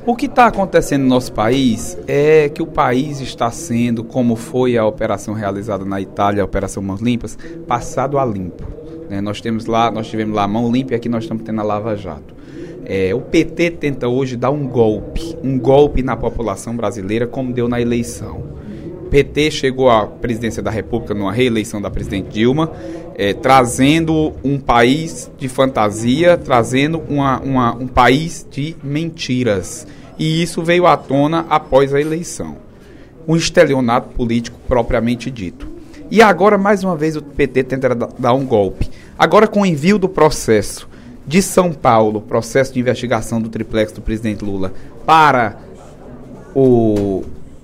O que está acontecendo no nosso país é que o país está sendo, como foi a operação realizada na Itália, a Operação Mãos Limpas, passado a limpo. Nós tivemos lá a mão limpa e aqui nós estamos tendo a Lava Jato. O PT tenta hoje dar um golpe na população brasileira, como deu na eleição. O PT chegou à presidência da República numa reeleição da presidente Dilma, trazendo um país de fantasia, trazendo um país de mentiras. E isso veio à tona após a eleição. Um estelionato político propriamente dito. E agora, mais uma vez, o PT tenta dar um golpe. Agora, com o envio do processo de São Paulo, processo de investigação do triplex do presidente Lula, para o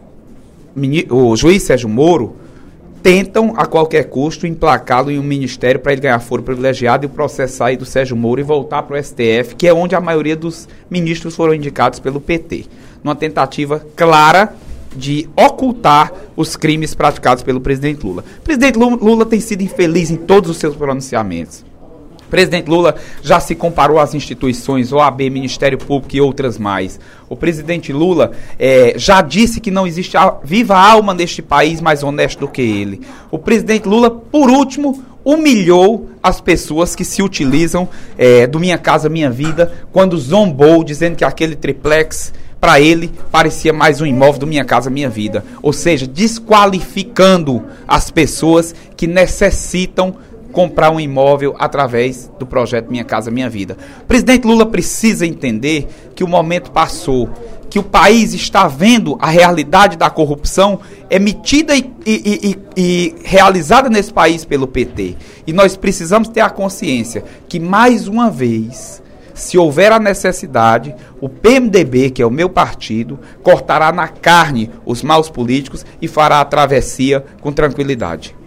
juiz Sérgio Moro, tentam a qualquer custo emplacá-lo em um ministério para ele ganhar foro privilegiado e o processo sair do Sérgio Moro e voltar para o STF, que é onde a maioria dos ministros foram indicados pelo PT, numa tentativa clara de ocultar os crimes praticados pelo presidente Lula. O presidente Lula tem sido infeliz em todos os seus pronunciamentos. O presidente Lula já se comparou às instituições, OAB, Ministério Público e outras mais. O presidente Lula já disse que não existe viva alma neste país mais honesto do que ele. O presidente Lula, por último, humilhou as pessoas que se utilizam do Minha Casa Minha Vida, quando zombou, dizendo que aquele triplex, para ele, parecia mais um imóvel do Minha Casa Minha Vida. Ou seja, desqualificando as pessoas que necessitam comprar um imóvel através do projeto Minha Casa Minha Vida. O presidente Lula precisa entender que o momento passou, que o país está vendo a realidade da corrupção emitida e realizada nesse país pelo PT. E nós precisamos ter a consciência que, mais uma vez, se houver a necessidade, o PMDB, que é o meu partido, cortará na carne os maus políticos e fará a travessia com tranquilidade.